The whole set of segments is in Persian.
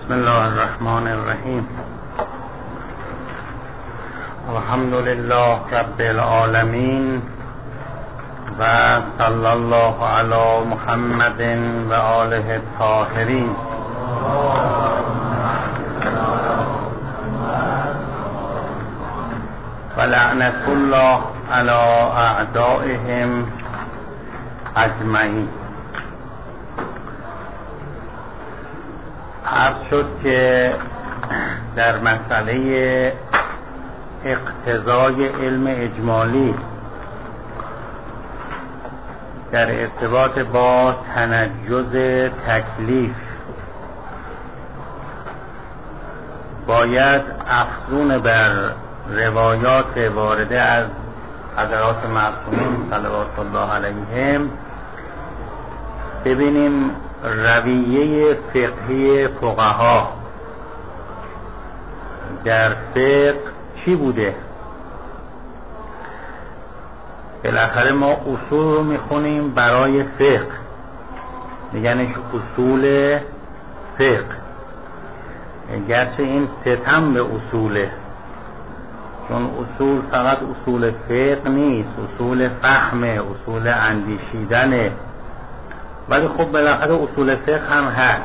بسم الله الرحمن الرحیم. الحمد لله رب العالمین و صلی الله علی محمد و آله الطاهرین. و لعنت الله علی اعدائهم اجمعین. عرض شد که در مسئله اقتضای علم اجمالی در ارتباط با تنجز تکلیف باید افزون بر روایات وارده از حضرات معصومین صلوات الله علیهم ببینیم رویه فقهی فقها در فقه چی بوده. بالاخره ما اصول رو میخونیم برای فقه، میگنش اصول فقه، گرچه این ستم به اصوله، چون اصول فقط اصول فقه نیست، اصول فهمه، اصول اندیشیدنه، ولی خب بالاخره اصول فقه هم هست.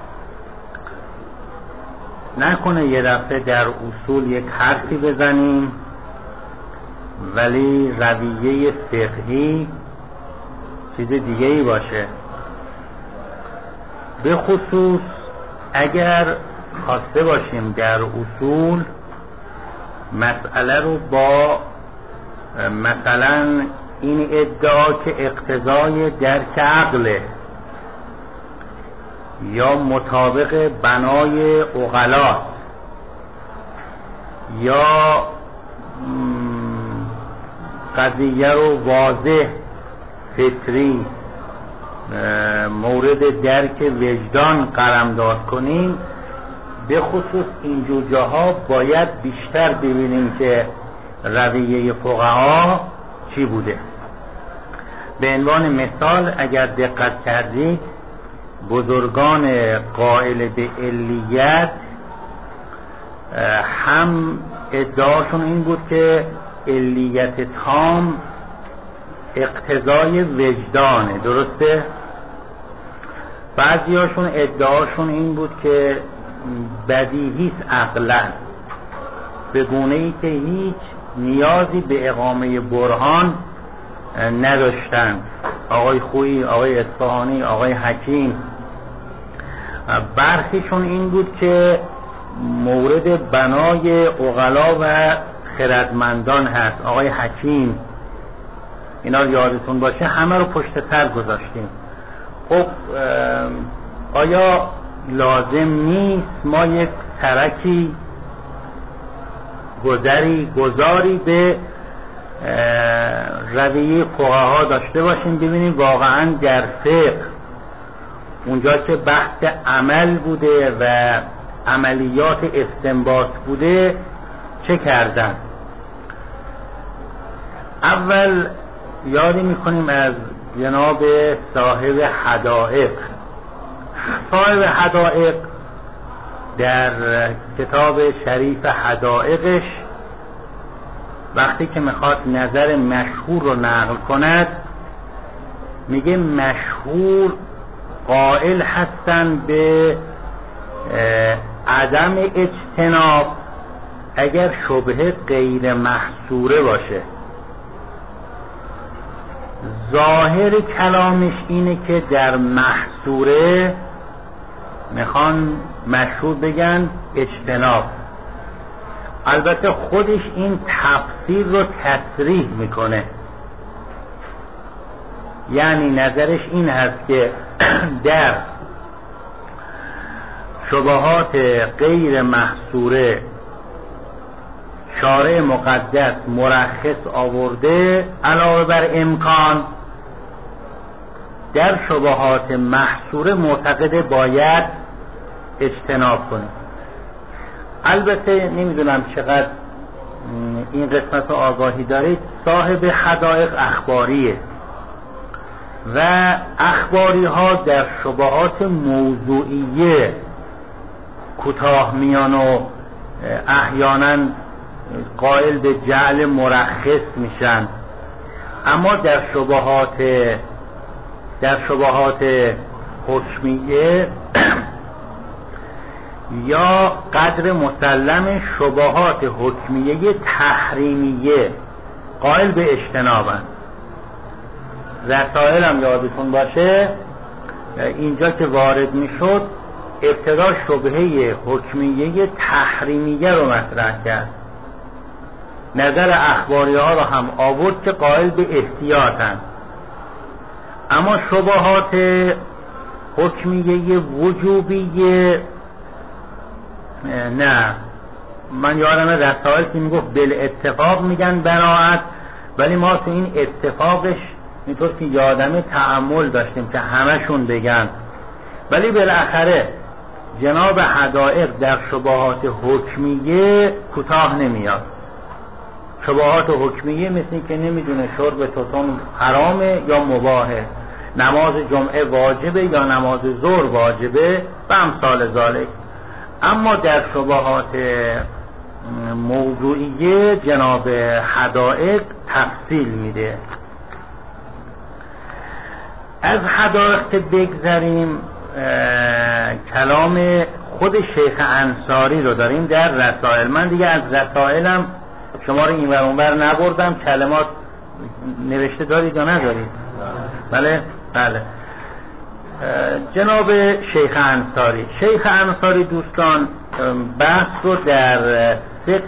نکنه یه دفعه در اصول یک حرفی بزنیم ولی رویه فقهی چیز دیگه ای باشه. به خصوص اگر خواسته باشیم در اصول مسئله رو با مثلا این ادعا که اقتضای درک عقله یا مطابق بنای عقلا یا قضیه رو واضح فطری مورد درک وجدان قلمداد کنیم، به خصوص اینجور جاها باید بیشتر ببینیم که رویه فقها چی بوده. به عنوان مثال اگر دقت کردید بزرگان قائل به علیت هم ادعاشون این بود که علیت تام اقتضای وجدانه، درسته؟ بعضیاشون ادعاشون این بود که بدیهیست عقلا، به گونه‌ای که هیچ نیازی به اقامه برهان نداشتن. آقای خویی، آقای اصفهانی، آقای حکیم. برخیشون این بود که مورد بنای عقلا و خردمندان هست. آقای حکیم، اینا رو یادتون باشه همه رو پشت سر گذاشتیم. خب آیا لازم نیست ما یک ترکی گذاری به رویه فقها داشته باشیم، ببینیم واقعا در فقه اونجا که بحث عمل بوده و عملیات استنباط بوده چه کردن؟ اول یادی میکنیم از جناب صاحب حدائق. صاحب حدائق در کتاب شریف حدائقش وقتی که میخواد نظر مشهور رو نقل کند میگه مشهور قائل هستن به عدم اجتناب اگر شبهه غیر محصوره باشه. ظاهر کلامش اینه که در محصوره میخوان مشهور بگن اجتناب. البته خودش این تفسیر رو تصریح میکنه، یعنی نظرش این هست که در شبهات غیر محصوره شارع مقدس مرخص آورده علاوه بر امکان، در شبهات محصوره معتقد باید اجتناب کنه. البته نمیدونم چقدر این قسمت آگاهی دارید، صاحب حدائق اخباریه و اخباری ها در شبهات موضوعیه کوتاه میان و احیانا قائل به جعل مرخص میشن. اما در شبهات حکمیه یا قدر مسلم شبهات حکمیه تحریمیه قائل به اجتنابن. رسائل هم یادتون باشه اینجا که وارد میشد ابتدا شبهه حکمیه تحریمیه رو مطرح کرد، نظر اخباری ها رو هم آورد که قائل به احتیاطن. اما شبهات حکمیه وجوبیه نه، من یادم رسائل که میگفت بالاتفاق میگن براعت، ولی ما تو این اتفاقش اینطور که یادم تأمل داشتیم که همشون بگن، ولی بالاخره جناب حدائق در شبهات حکمیه کوتاه نمیاد. شبهات حکمیه مثل که نمیدونه شرب توتون حرامه یا مباهه، نماز جمعه واجبه یا نماز ظهر واجبه و امثال ذالک. اما در شبهات موضوعیه جناب حدائق تفصیل میده. از حدائق که بگذریم کلام خود شیخ انصاری رو داریم در رسائل. من دیگه از رسائلم شما رو این ور اون ور نبردم. کلمات نوشته دارید یا ندارید؟ بله بله. جناب شیخ انصاری دوستان بحث رو در سه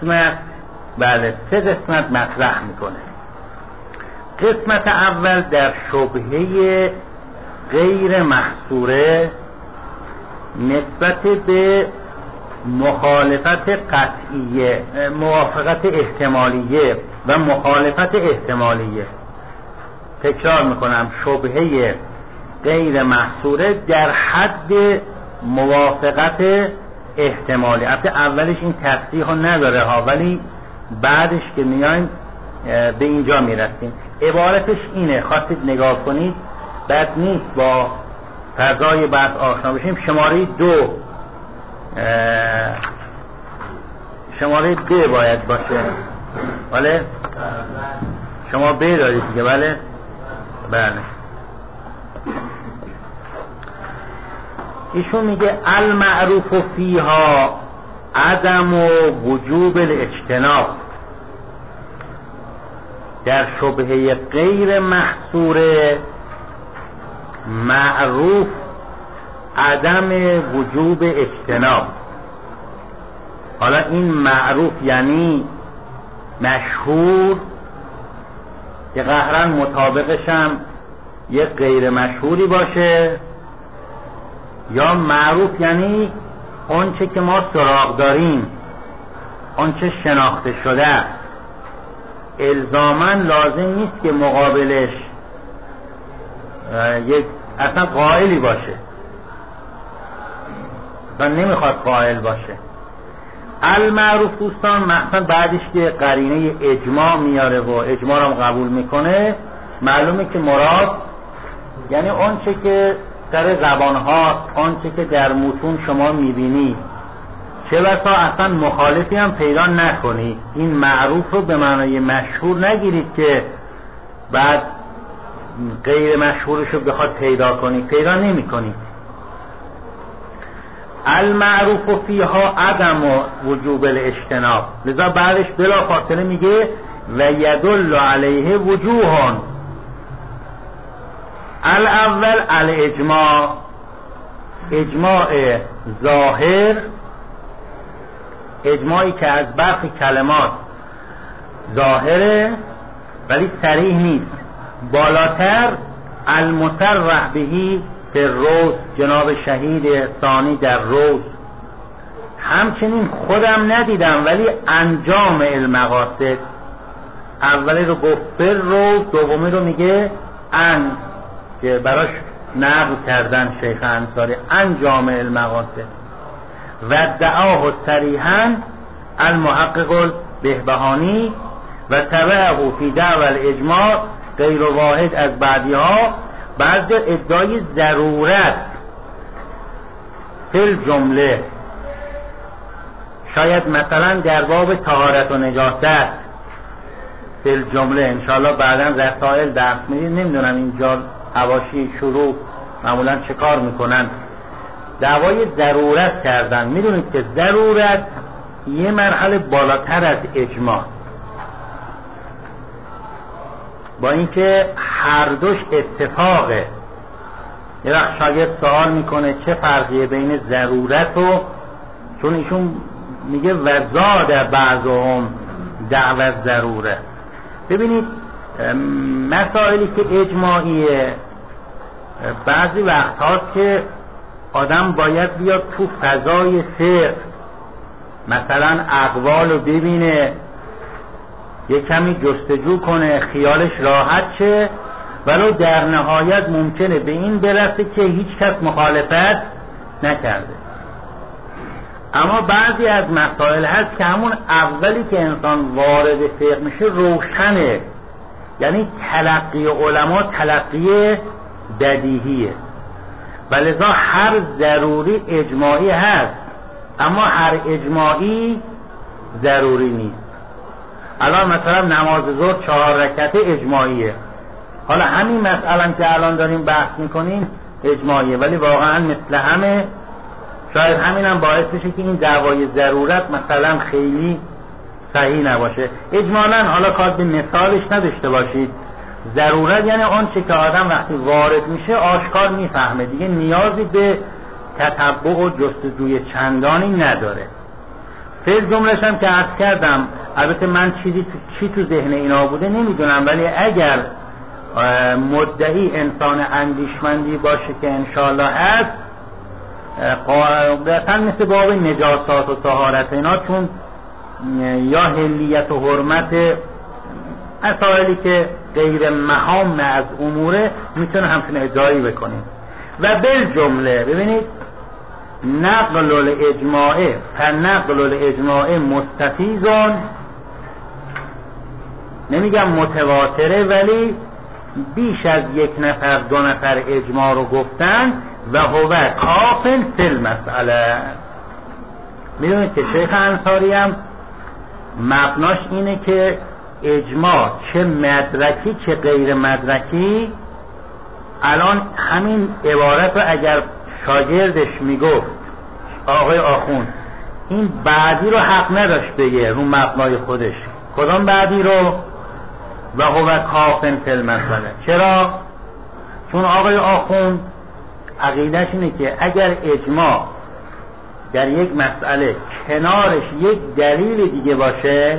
قسمت مطرح میکنه. قسمت اول در شبهه غیر محصوره نسبت به مخالفت قطعیه، موافقت احتمالیه و مخالفت احتمالیه. تکرار میکنم، شبهه غیر محصوره در حد موافقت احتمالی. البته اولش این تصریح ها نداره ها، ولی بعدش که میایم به اینجا میرسیم. عبارتش اینه، خواستید نگاه کنید، بد نیست با فضای بحث آشنا بشیم. شماره 2 باید باشه. بله شما ب دارید دیگه. بله بله. ایشون میگه المعروف فیها عدم و وجوب الاجتناب. در شبهه غیر محصوره معروف عدم وجوب اجتناب. حالا این معروف یعنی مشهور که قهرن مطابقش هم یه غیر مشهوری باشه، یا معروف یعنی اونچه که ما سراغ داریم، اونچه شناخته شده است. الزاماً لازم نیست که مقابلش یک اصلا قائلی باشه، اصلا نمیخواد قائل باشه. المعروف دوستان مثلا بعدش که قرینه اجماع میاره و اجماع رو قبول میکنه، معلومه که مراد یعنی اونچه که در زبانها، آنچه که در متون شما میبینی، چه بسا اصلا مخالفی هم پیدا نکنی. این معروف رو به معنای مشهور نگیرید که بعد غیر مشهورش رو بخواد پیدا کنی، پیدا نمی کنی. المعروف فیها عدم وجوب الاجتناب. لذا بعدش بلا فاصله میگه و یدل علیه وجوهان. الاول الاجماع، اجماع ظاهر، اجماعی که از برخی کلمات ظاهره ولی صریح نیست. بالاتر المصرح بهی در روز، جناب شهید ثانی در روز. همچنین خودم ندیدم ولی انجام المقاصد، اولی رو گفت بر روز، دومی رو میگه ان که براش نقل کردن شیخ انصاری، انجام المقاصد. و دعاه صریحا المحقق البهبهانی و تبعه فی دعوى الاجماع غیر واحد از بعدی ها بعد ادعای ضرورت فی الجمله شاید مثلا در باب طهارت و نجاست فی جمله انشاءالله بعدا رسائل درس میدید، نمیدونم اینجا حواشی شروع معمولا چه کار میکنن، دعوای ضرورت کردن. میدونید که ضرورت یه مرحله بالاتر از اجماع، با اینکه هر دوش اتفاقه. یه وقت شاگرد سوال میکنه چه فرقیه بین ضرورت و، چون ایشون میگه وزاد بعضهم دعوت ضروره. ببینید مسائلی که اجماعیه بعضی وقت هاست که آدم باید بیاد تو فضای فقه، مثلا اقوال رو ببینه، یه کمی جستجو کنه، خیالش راحت شه، ولو در نهایت ممکنه به این برسه که هیچ کس مخالفت نکرده. اما بعضی از مسائل هست که همون اولی که انسان وارد فقه میشه روشنه، یعنی تلقی علما تلقی بدیهیه، ولذا هر ضروری اجماعی هست، اما هر اجماعی ضروری نیست. الان مثلا نماز ظهر 4 رکعت اجماعیه، حالا همین مسئله که الان داریم بحث میکنیم اجماعیه، ولی واقعا مثل همه شاید همین هم باعث بشه که این دعوای ضرورت مثلا خیلی صحیح نباشه. اجمالاً حالا کار به مثالش نداشته باشید، ضرورت یعنی آن چه که آدم وقتی وارد میشه آشکار میفهمه، دیگه نیازی به تتبع و جستجوی چندانی نداره. فعل جمله‌ش هم که عرض کردم، البته من چی تو ذهن اینا بوده نمیدونم، ولی اگر مدعی انسان اندیشمندی باشه که انشالله هست، قاعدتاً مثل باب نجاسات و طهارت اینا، چون یا حلیت و حرمت مسائلی که غیر محام از اموره میتونه همچون ادعایی بکنیم. و بالجمله ببینید نقل الاجماع فنقل الاجماع مستفیضون، نمیگم متواتره، ولی بیش از 1 نفر 2 نفر اجماع رو گفتن و هو کافن فی المسئله. میدونید که شیخ انصاری هم مبناش اینه که اجماع چه مدرکی چه غیر مدرکی، الان همین عبارت رو اگر شاگردش میگفت آقای آخوند این بعدی رو حق نداشت بگه رو مبنای خودش، کدام بعدی رو؟ و هو کافن فی المسئله. چرا؟ چون آقای آخوند عقیدش اینه که اگر اجماع در یک مسئله کنارش یک دلیل دیگه باشه،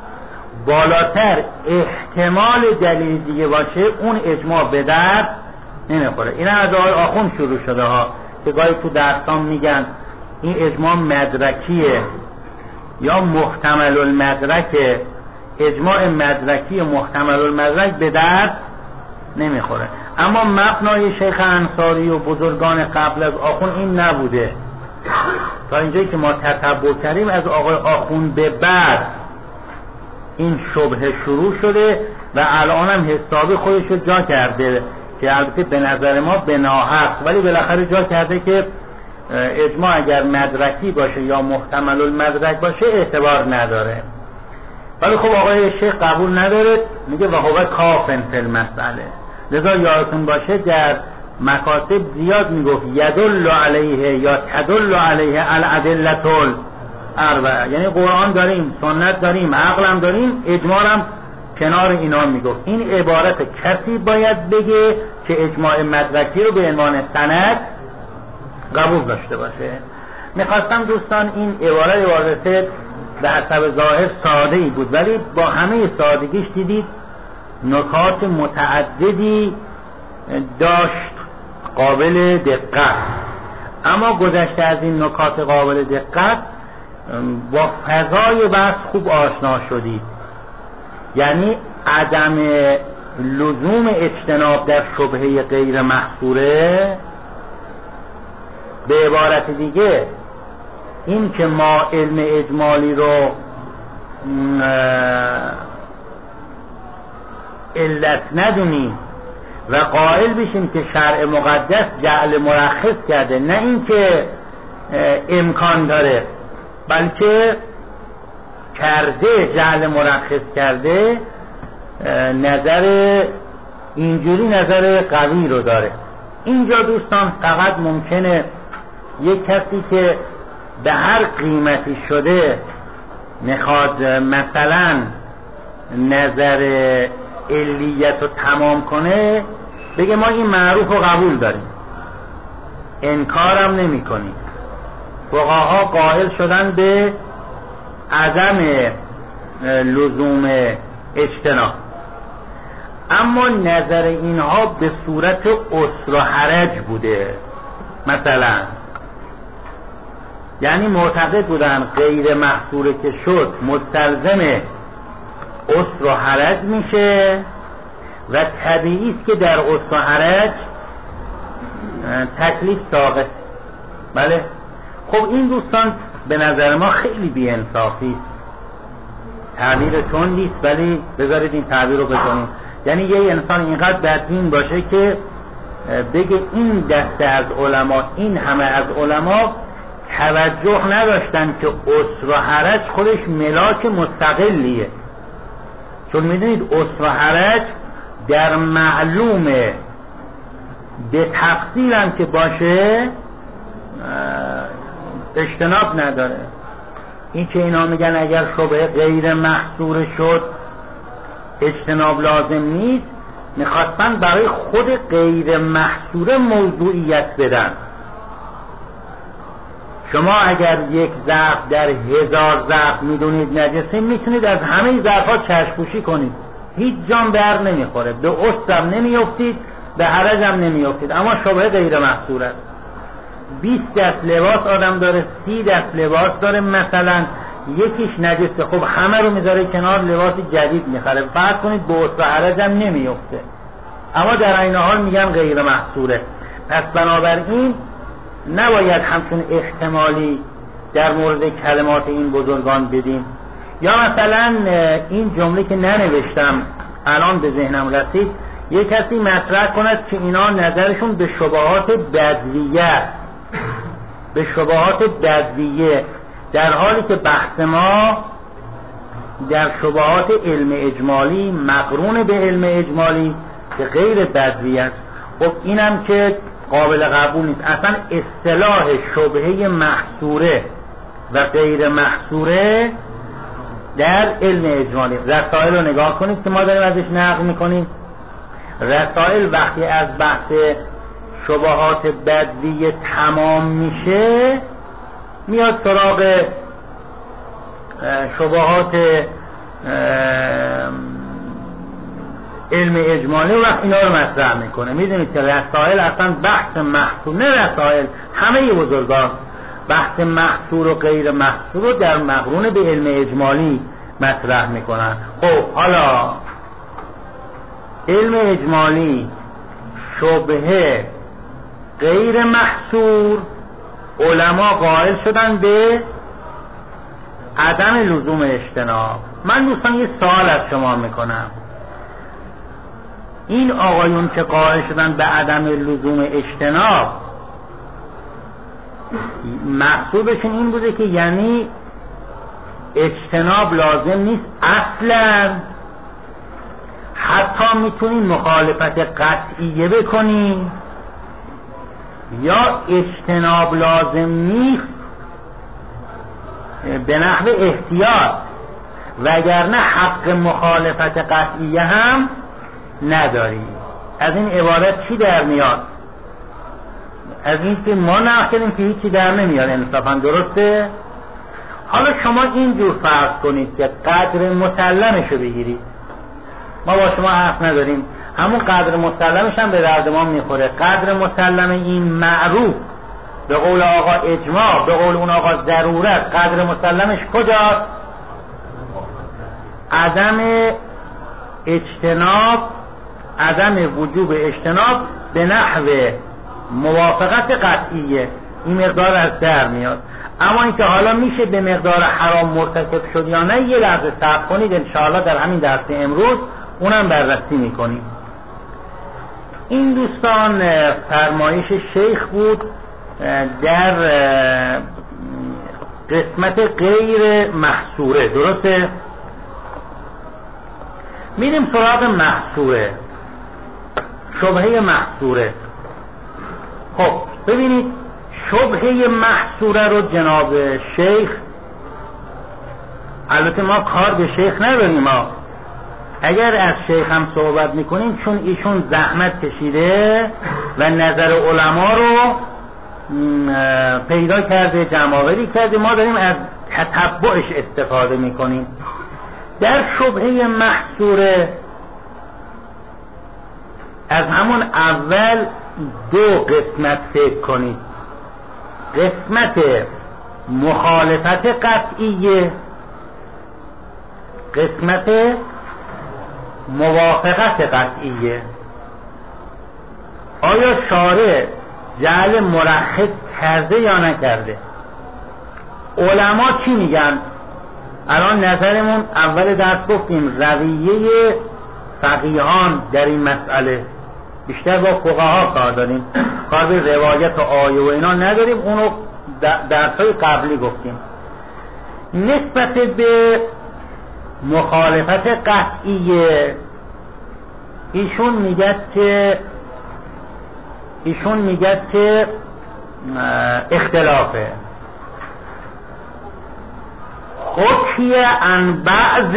بالاتر احتمال دلیل دیگه باشه، اون اجماع به درد نمیخوره. این از آقای آخوند شروع شده ها، که گاهی تو درسان میگن این اجماع مدرکیه یا محتمل المدرکه. اجماع مدرکی محتمل المدرک به درد نمیخوره. اما مبنای شیخ انصاری و بزرگان قبل از آخوند این نبوده. تا اینجایی که ما تتبع کردیم از آقای آخوند به بعد این شبهه شروع شده و الان هم حسابی خودش رو جا کرده، که البته به نظر ما به ناحق، ولی بالاخره جا کرده که اجماع اگر مدرکی باشه یا محتمل المدرک باشه اعتبار نداره. ولی خب آقای شیخ قبول نداره، میگه و هو کافن فی المسئله. لذا یادتون باشه در مکاتب زیاد میگفت یدل علیه یا تدل علیه الادله الاربعه، یعنی قرآن داریم، سنت داریم، عقل هم داریم، اجماع هم کنار اینا میگفت. این عبارت کسی باید بگه که اجماع مدرکی رو به عنوان سند قبول داشته باشه. میخواستم دوستان این عبارت به حسب ظاهر ساده ای بود، ولی با همه سادگیش دیدید نکات متعددی داشت قابل دقت. اما گذشته از این نکات قابل دقت با فضای بحث خوب آشنا شدید، یعنی عدم لزوم اجتناب در شبهه غیر محصوره. به عبارت دیگه این که ما علم اجمالی رو علت ندونیم و قائل بشیم که شرع مقدس جعل مرخص کرده، نه این که امکان داره. بلکه کرده جعل مرخص کرده نظر اینجوری نظر قوی رو داره. اینجا دوستان فقط ممکنه یک کسی که به هر قیمتی شده میخواد مثلا نظر علیت رو تمام کنه بگه ما این معروف رو قبول داریم، انکارم نمی کنیم. فقها قائل شدن به عدم لزوم اجتناب، اما نظر اینها به صورت عسر و حرج بوده. مثلا یعنی معتقد بودن غیر محصوره که شد مستلزم عسر و حرج میشه و طبیعی است که در عسر و حرج تکلیف ساقط. بله خب این دوستان به نظر ما خیلی بی‌انصافی است. تعبیر تندی است ولی بذارید این تعبیر رو بکنیم. یعنی یه انسان اینقدر بدبین باشه که بگه این دسته از علما، این همه از علما توجه نداشتن که عسر و حرج خودش ملاک مستقلیه. چون میدونید عسر و حرج در معلوم به تفصیل هم که باشه اجتناب نداره. این که اینا میگن اگر شبهه غیر محصور شد اجتناب لازم نیست، میخواستن برای خود غیر محصور موضوعیت بدن. شما اگر یک ظرف در 1000 ظرف میدونید نجسه، میتونید از همه ظرف‌ها چشم‌پوشی کنید، هیچ جان بر نمیخوره، به عسر نمیافتید، به حرج هم نمیافتید. اما شبهه غیر محصور است. 20 دست لباس آدم داره، 30 دست لباس داره، مثلا یکیش نجسه، خب همه رو میذاره کنار، لباس جدید میخره، فرض کنید به عسر و حرج هم نمیافته، اما در این حال میگن غیر محصوره. پس بنابراین نباید همچون احتمالی در مورد کلمات این بزرگان بدیم. یا مثلا این جمله که ننوشتم الان به ذهنم رسید، یک کسی مطرح کند که اینا نظرشون به شبهات بدویه، به شبهات بدویه، در حالی که بحث ما در شبهات علم اجمالی مقرون به علم اجمالی که غیر بدویه است. خب اینم که قابل قبول نیست. اصلا اصطلاح شبهه محصوره و غیر محصوره در علم اجمالی، رسائل رو نگاه کنید که ما داریم ازش نقل میکنیم. رسائل وقتی از بحث شبهات بدویه تمام میشه میاد سراغ شبهات علم اجمالی و اینا رو مطرح میکنه. میدونید که رسائل اصلا بحث محصور، نه رسائل، همه بزرگان بحث محصور و غیر محصور رو در مقرون به علم اجمالی مطرح میکنن. خب حالا علم اجمالی شبهه غیر محصور، علما قائل شدن به عدم لزوم اجتناب. من دوستان یه سوال از شما میکنم، این آقایون که قائل شدن به عدم لزوم اجتناب مقصودشون این بوده که یعنی اجتناب لازم نیست اصلا، حتی میتونین مخالفت قطعیه بکنین، یا اجتناب لازم نیست به نحو احتیاط، وگرنه حق مخالفت قطعیه هم نداری. از این عبارت چی در میاد؟ از این که ما ناخدیم که هیچی در نمیاد انصافا، درسته؟ حالا شما اینجور فرض کنید که قدر مسلمشو بگیرید، ما با شما حرف نداریم، همون قدر مسلمش هم به درد ما میخوره. قدر مسلم این معروف، به قول آقا اجماع، به قول اون آقا ضرورت، قدر مسلمش کجاست؟ عدم اجتناب، عدم وجوب اجتناب به نحو موافقت قطعیه، این مقدار از در میاد. اما اینکه حالا میشه به مقدار حرام مرتکب شد یا نه، یه لحظه صبر کنید، انشاءالله در همین درس امروز اونم بررسی میکنیم. این دوستان فرمایش شیخ بود در قسمت غیر محصوره. درسته؟ میریم سراغ محصوره، شبهه محصوره. خب ببینید شبهه محصوره رو جناب شیخ، البته ما کار به شیخ نداریم، ما اگر از شیخ هم صحبت میکنیم چون ایشون زحمت کشیده و نظر علما رو پیدا کرده، جمع‌آوری کرده، ما داریم از تتبعش استفاده میکنیم. در شبهه محصوره از همون اول دو قسمت فکر کنید. قسمت مخالفت قطعیه، قسمت موافقت قطعیه. آیا شارع جعل مرخص کرده یا نکرده؟ علما چی میگن؟ الان نظرمون اول درس گفتیم رویه فقیهان در این مسئله، بیشتر با فقها کار داریم، کار به روایت و آیه و اینا نداریم، اونو درسای قبلی گفتیم. نسبت به مخالفت قطعیه ایشون میگه که اختلافه، حکی عن بعض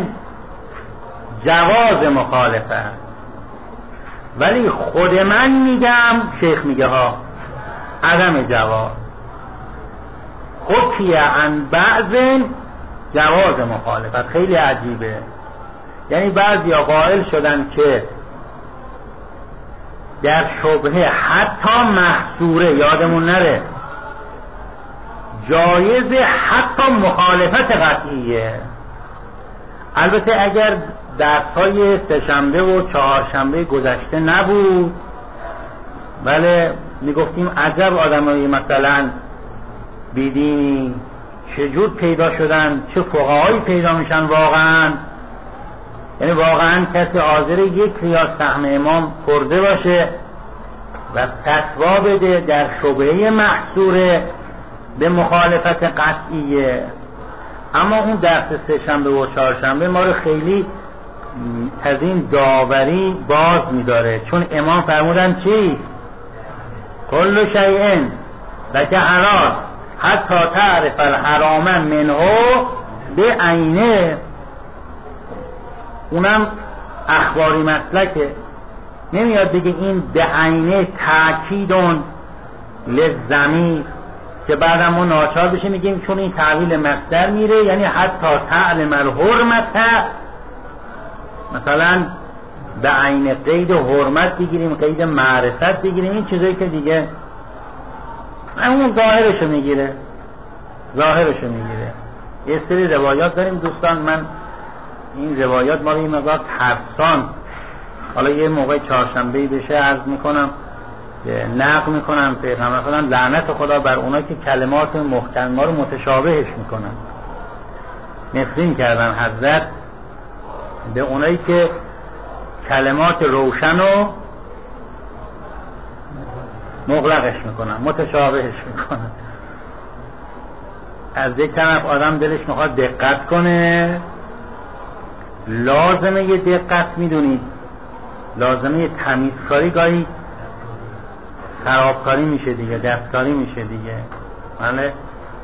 جواز مخالفه، ولی خود من میگم، شیخ میگه ها، عدم جواز. حکی عن بعض جواز مخالفت. خیلی عجیبه، یعنی بعضی ها قائل شدن که در شبهه حتی محصوره، یادمون نره، جایز حتی مخالفت قطعیه. البته اگر درس‌های سه‌شنبه و چهارشنبه گذشته نبود، بله میگفتیم عجب آدمایی مثلا بیدینی چجور پیدا شدن، چه فقهایی پیدا میشن واقعا. یعنی واقعا کسی حاضر یک ریال سهم امام خورده باشه و فتوا بده در شبهه محصوره به مخالفت قطعیه. اما اون درس سه‌شنبه و چهارشنبه ما رو خیلی از این داوری باز می‌داره، چون امام فرمودن چی؟ کل شیء لک حلال حتی تعرف الحرام منه به عینه. اونم اخباری مسلکه، نمیاد بگه این به عینه تأکیدون للضمیر که بعد ما ناچار بشه میگیم چون این تعویل مصدر میره، یعنی حتی تعلم الحرمت، مثلا به عین قید حرمت بگیریم، قید معرفت بگیریم، این چیزایی که دیگه اون ظاهرشو میگیره. یه سری روایات داریم دوستان، من این روایات ما رو این مقدار ترسان، حالا یه موقع چهارشنبه‌ای بشه عرض میکنم، نقل میکنم پیغمبر خدا لعنت خدا بر اونا که کلمات محکم ما رو متشابهش میکنن. نفرین کردن حضرت به اونایی که کلمات روشن رو مغلقش میکنن، متشابهش میکنن. از یک طرف آدم دلش میخواد دقت کنه، لازمه یه دقت، میدونید لازمه یه تمیزکاری، گاهی خرابکاری میشه دیگه، دستکاری میشه دیگه. بله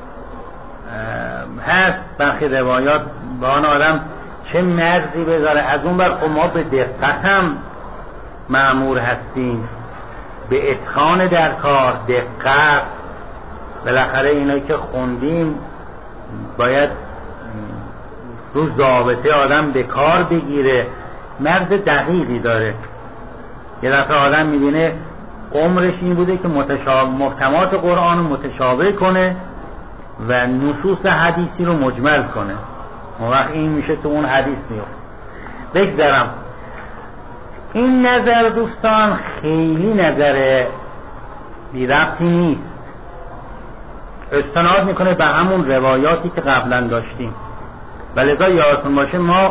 هست برخی روایات با آن آدم چه مرزی بذاره. از اون بر ما به دقت هم مأمور هستیم، به اتقان در کار، دقت. بالاخره اینایی که خوندیم باید رو ضابطه آدم به کار بگیره، مرز دقیقی داره. یه دفعه آدم میبینه عمرش این بوده که محکمات قرآن رو متشابه کنه و نصوص حدیثی رو مجمل کنه، اون وقت این میشه تو اون حدیث میفته. بگذارم این نظر دوستان خیلی نظر بی ربطی نیست، استناد میکنه به همون روایاتی که قبلا داشتیم. ولذا یادتون باشه ما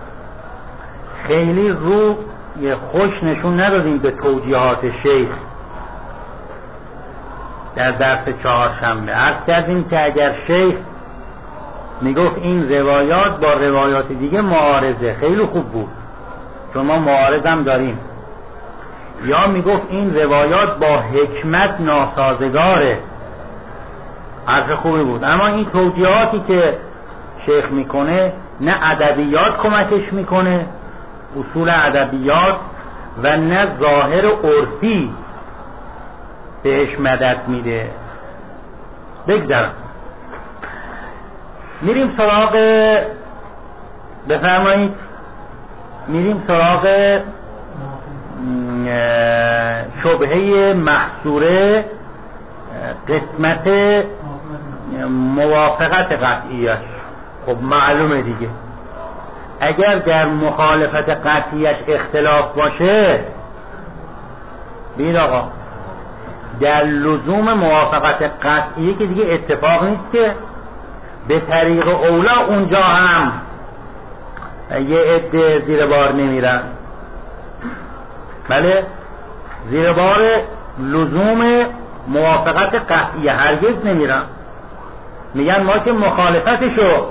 خیلی رو خوش نشون ندادیم به توجیهات شیخ. در درس چهارشنبه عرض کردیم که اگر شیخ میگفت این روایات با روایات دیگه معارضه، خیلی خوب بود چون ما معارض هم داریم، یا میگفت این روایات با حکمت ناسازگاره، حرف خوبی بود. اما این توجیهاتی که شیخ میکنه نه ادبیات کمکش میکنه، اصول ادبیات، و نه ظاهر عرفی بهش مدد میده. بگذارم میریم سراغ، بفرمایید، میریم سراغ شبهه محصوره، قسمت موافقت قطعیش. خب معلومه دیگه، اگر در مخالفت قطعیش اختلاف باشه، ببین آقا در لزوم موافقت قطعی که دیگه اتفاق نیست که به طریق اولا اونجا هم یه عده زیر بار نمیرن. بله، زیر بار لزوم موافقت قطعی هرگز نمیرن. میگن ما که مخالفتشو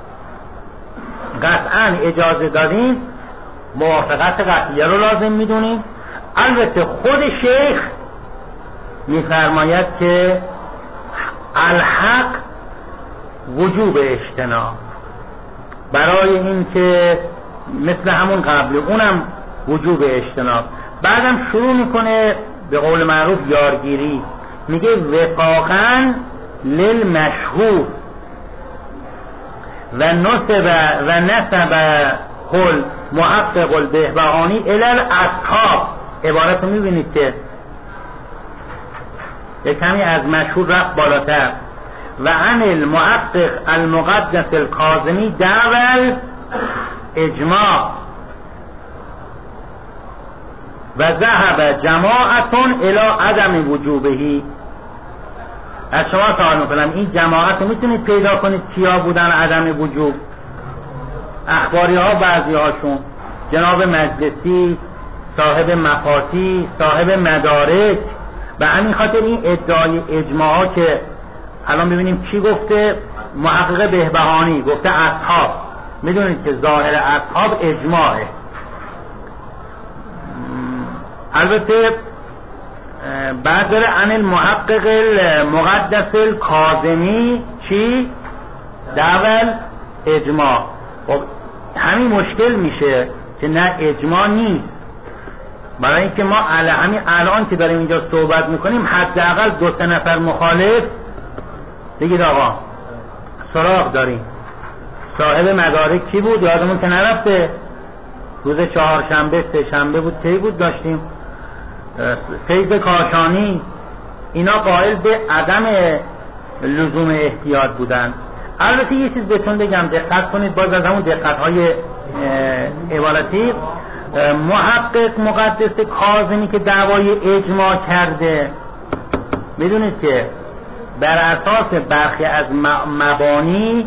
قطعا اجازه دادیم، موافقت قطعیه رو لازم میدونیم. البته خود شیخ میفرماید که الحق وجوب اجتناب، برای این که مثل همون قبل اونم وجوب اجتناب. بعدم شروع میکنه به قول معروف یارگیری، میگه وفاقا للمشهور و نسب قل محقق البهبهانی الی الاصحاب. عبارت رو میبینید که یک کمی از مشهور رفت بالاتر. و عن المحقق المقدس الکاظمی دعوی اجماع و ذهب جماعتون الی عدم وجوبهی. از شما سوال میکنم این جماعت رو میتونید پیدا کنید کیا بودن عدم وجوب؟ اخباری ها، بعضی هاشون جناب مجلسی، صاحب مفاتی، صاحب مدارک. و همین خاطر این ادعای اجماع ها که الان ببینیم چی گفته محقق بهبهانی، گفته اصحاب. میدونید که ظاهر اصحاب اجماعه. البته بعد داره عن المحقق المقدس الکاظمی چی؟ دعوی اجماع. خب همین مشکل میشه که نه اجماع نیست، برای اینکه ما همین الان که داریم اینجا صحبت میکنیم حداقل 2-3 نفر مخالف بگید آقا سراغ داریم. صاحب مدارک کی بود؟ یادمون که نرفته، روز چهارشنبه، سه شنبه بود، کی بود داشتیم؟ فیض کاشانی. اینا قائل به عدم لزوم احتیاط بودن. البته یه چیز بهتون بگم، دقت کنید، باز از همون دقت‌های عبارتی. محقق مقدس کاظمی که دعوای اجماع کرده، میدونید که بر اساس برخی از مبانی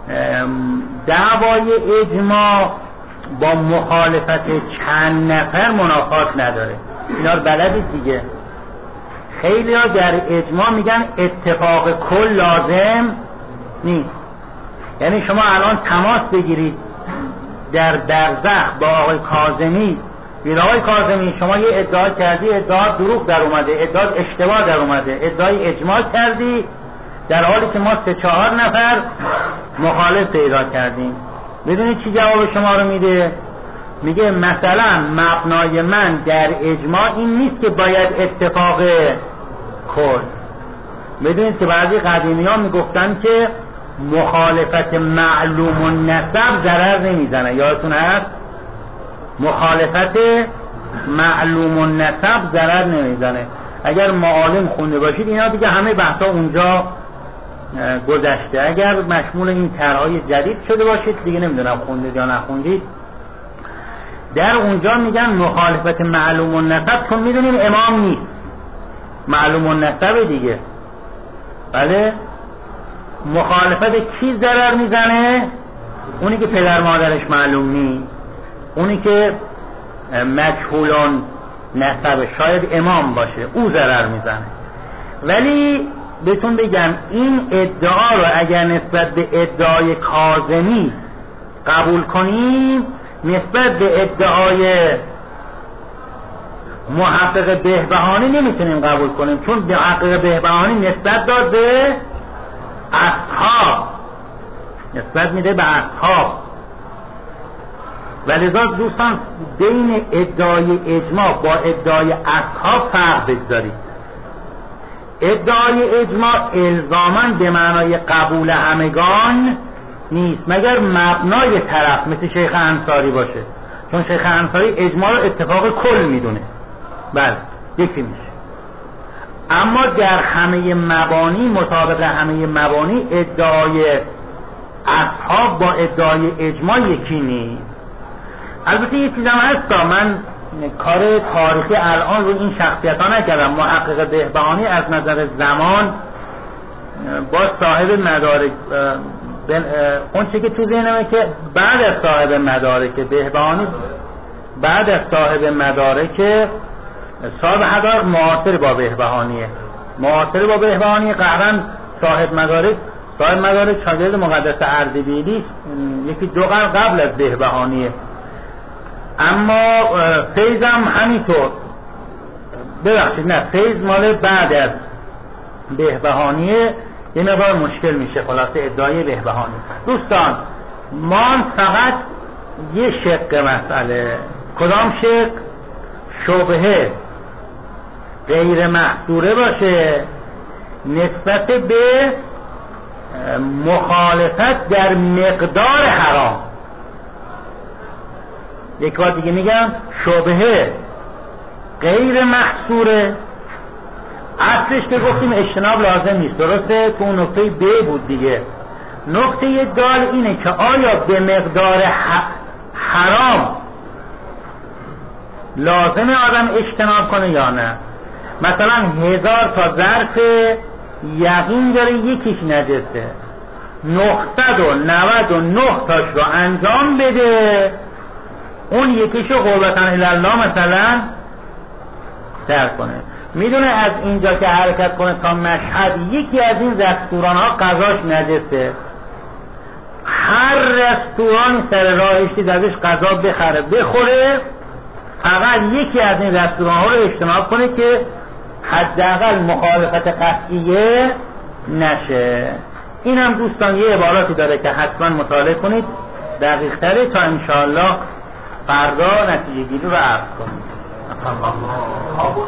دعوای اجماع با مخالفت چند نفر منافات نداره. اینا رو بلدید دیگه. خیلی ها در اجماع میگن اتفاق کل لازم نیست. یعنی شما الان تماس بگیرید در برزخ با آقای کاظمی، بگید آقای کاظمی شما یه ادعا کردی، ادعا دروغ در اومده، ادعا اشتباه در اومده، ادعای اجماع کردی، در حالی که ما 3-4 نفر مخالف پیدا کردیم. بدونید چی جواب شما رو میده؟ میگه مثلا مبنای من در اجماع این نیست که باید اتفاق کل. بدونید که بعضی قدیمی ها میگفتن که مخالفت معلوم و نسب ضرر نمیزنه. یادتون هست؟ مخالفت معلوم و نسب ضرر نمیزنه. اگر معالم خونده باشید اینا دیگه همه بحثا اونجا گذشته. اگر مشمول این طرحهای جدید شده باشید دیگه نمیدونم خوندید یا نخوندید. در اونجا میگن مخالفت معلوم و نسب، چون میدونیم امام نیست، معلوم و نسب دیگه. بله، مخالفت کی ضرر میزنه؟ اونی که پدر مادرش معلوم نیست، اونی که مجهولان نسب، شاید امام باشه، او ضرر میزنه. ولی بهتون بگم این ادعا رو اگر نسبت به ادعای کاظمی قبول کنیم، نسبت به ادعای محقق بهبهانی نمیتونیم قبول کنیم، چون محقق بهبهانی نسبت داد به اصحاب، نسبت میده به اصحاب. ولذا دوستان بین ادعای اجماع با ادعای اصحاب فرق بگذارید. ادعای اجماع الزاماً به معنای قبول همگان نیست، مگر مبنای طرف مثل شیخ انصاری باشه، چون شیخ انصاری اجماع رو اتفاق کل میدونه. بله یکی میشه. اما در همه مبانی، مطابق همه مبانی، ادعای اصحاب با ادعای اجماع یکی نیست. البته یه چیزم هستا، من کار تاریخی الان رو این شخصیت ها نکردم. محقق بهبهانی از نظر زمان با صاحب مدارک، اون چه که تو ذهنمه که بعد از صاحب مدارک بهبهانی، بعد از صاحب مدارک صاحب حضار معاصر با بهبهانیه، معاصر با بهبهانی. قهرن صاحب مدارک شاگرد مقدس اردبیلی، یکی 2 قرن قبل از بهبهانیه. اما فیض هم همینطور، ببخشید نه، فیض مال بعد از بهبهانیه، یه مقدار مشکل میشه خلاصه ادعای بهبهانی. دوستان ما فقط یه شق مسئله، کدام شق؟ شبهه غیر محصوره باشه نسبت به مخالفت در مقدار حرام. یک بار دیگه میگم، شبهه غیر محصوره، اصلش که گفتیم اجتناب لازم نیست، درسته؟ تو اون نقطه ب بود دیگه. نقطه دال اینه که آیا به مقدار حرام لازمه آدم اجتناب کنه یا نه؟ مثلا 1000 تا ظرف یقین داره یکیش نجسه، 999 تاش رو انجام بده، اون یکیشو قربتاً الله مثلا در کنه. میدونه از اینجا که حرکت کنه تا مشهد یکی از این رستوران ها غذاش نجسه، هر رستوران سر راهش دید ازش غذا بخره بخوره، فقط یکی از این رستوران ها رو اجتناب کنه که حداقل مخالفت قطعیه نشه. این هم دوستان یه عباراتی داره که حتما مطالعه کنید دقیق تره تا انشاءالله فردا نتیجه گیری رو عرض کنید.